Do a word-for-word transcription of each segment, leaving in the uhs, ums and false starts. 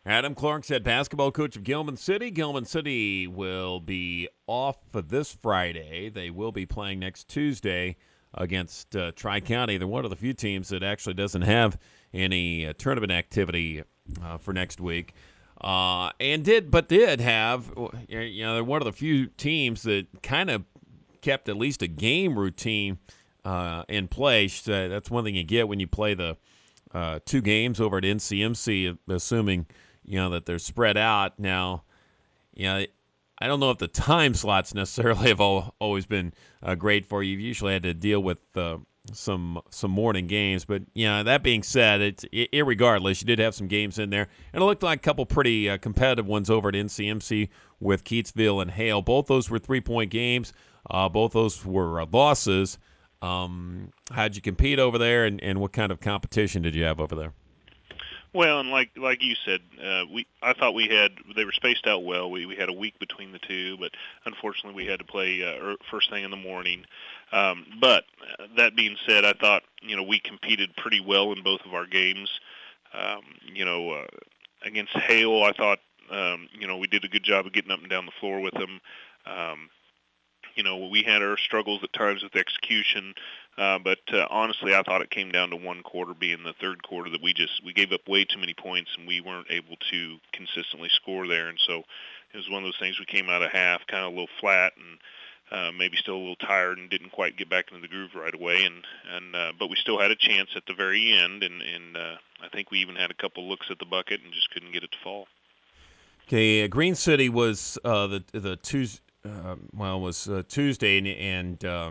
Adam Clark, head basketball coach of Gilman City. Gilman City will be off for this Friday. They will be playing next Tuesday against uh, Tri-County. They're one of the few teams that actually doesn't have any uh, tournament activity uh, for next week. Uh, and did, but did have, you know, they're one of the few teams that kind of kept at least a game routine uh, in place. So that's one thing you get when you play the uh, two games over at N C M C, assuming you know that they're spread out. Now, you know, I don't know if the time slots necessarily have all, always been uh, great for you. You've usually had to deal with uh, some some morning games, but you know, that being said, it's it, irregardless, you did have some games in there, and it looked like a couple pretty uh, competitive ones over at N C M C with Keatsville and Hale. Both those were three point games. Uh, both those were uh, losses. Um, how'd you compete over there, and, and what kind of competition did you have over there? Well, and like like you said, uh, we I thought we had they were spaced out well. We we had a week between the two, but unfortunately we had to play uh, first thing in the morning. Um, but uh, that being said, I thought you know we competed pretty well in both of our games. Um, you know, uh, against Hale, I thought um, you know we did a good job of getting up and down the floor with them. Um, you know, we had our struggles at times with execution, uh, but uh, honestly, I thought it came down to one quarter, being the third quarter, that we just we gave up way too many points and we weren't able to consistently score there. And so it was one of those things. We came out of half kind of a little flat and uh, maybe still a little tired and didn't quite get back into the groove right away. And and uh, but we still had a chance at the very end, and and uh, I think we even had a couple looks at the bucket and just couldn't get it to fall. Okay, uh, Green City was uh, the the Tuesday. Uh, well, was uh, Tuesday, and, and uh,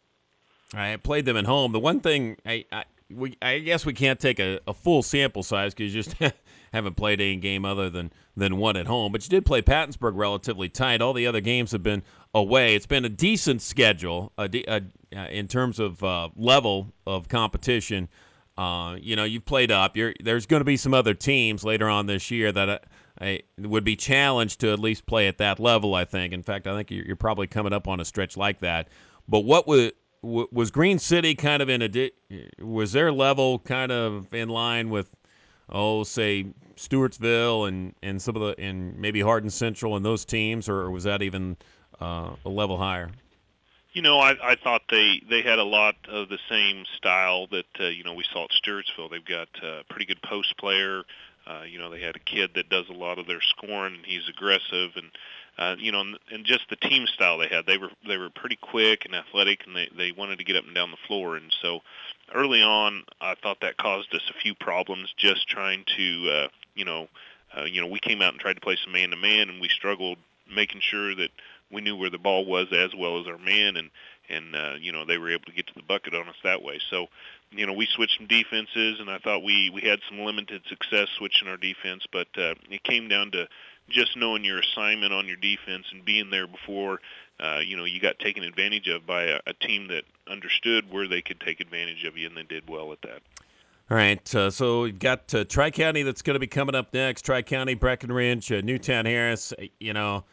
I played them at home. The one thing I, I we I guess we can't take a, a full sample size because you just haven't played any game other than than one at home. But you did play Pattonsburg relatively tight. All the other games have been away. It's been a decent schedule a, a, uh, in terms of uh, level of competition. Uh, you know, you've played up. You're, there's going to be some other teams later on this year that uh, I, would be challenged to at least play at that level, I think. In fact, I think you're, you're probably coming up on a stretch like that. But what was was Green City kind of in a di- was their level kind of in line with, oh, say Stewartsville and, and some of the and maybe Hardin Central and those teams, or was that even uh, a level higher? You know, I, I thought they, they had a lot of the same style that, uh, you know, we saw at Stewartsville. They've got a pretty good post player. Uh, you know, they had a kid that does a lot of their scoring, and he's aggressive. And, uh, you know, and, and just the team style they had. They were they were pretty quick and athletic, and they, they wanted to get up and down the floor. And so early on, I thought that caused us a few problems just trying to, uh, you know, uh, you know, we came out and tried to play some man-to-man, and we struggled making sure that we knew where the ball was as well as our man, and and uh, you know they were able to get to the bucket on us that way. So, you know, we switched some defenses, and I thought we we had some limited success switching our defense, but uh, it came down to just knowing your assignment on your defense and being there before uh, you know you got taken advantage of by a, a team that understood where they could take advantage of you, and they did well at that. All right, uh, so we've got uh, Tri County that's going to be coming up next. Tri County, Breckenridge, uh, Newtown Harris. uh, You know,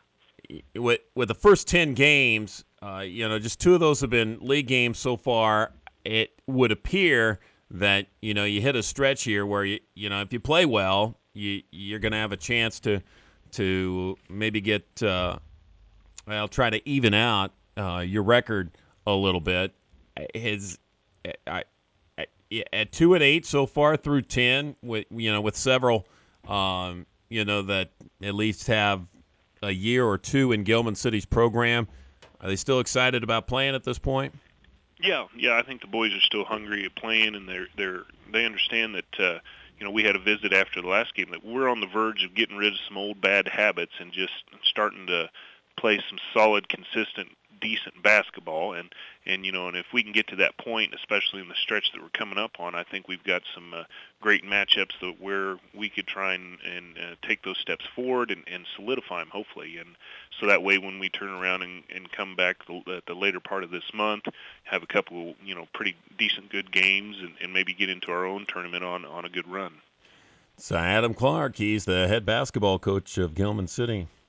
with with the first ten games, uh, you know, just two of those have been league games so far. It would appear that you know you hit a stretch here where you you know if you play well, you you're going to have a chance to to maybe get uh, well try to even out uh, your record a little bit. His I, I, at two and eight so far through ten, with you know with several um, you know that at least have a year or two in Gilman City's program. Are they still excited about playing at this point? Yeah, yeah, I think the boys are still hungry at playing, and they're they're they understand that uh, you know we had a visit after the last game that we're on the verge of getting rid of some old bad habits and just starting to play some solid, consistent, decent basketball. And and you know, and if we can get to that point, especially in the stretch that we're coming up on, I think we've got some uh, great matchups that where we could try and, and uh, take those steps forward and, and solidify them, hopefully. And so that way, when we turn around and, and come back the, the later part of this month, have a couple, you know, pretty decent good games, and, and maybe get into our own tournament on, on a good run. So Adam Clark, he's the head basketball coach of Gilman City.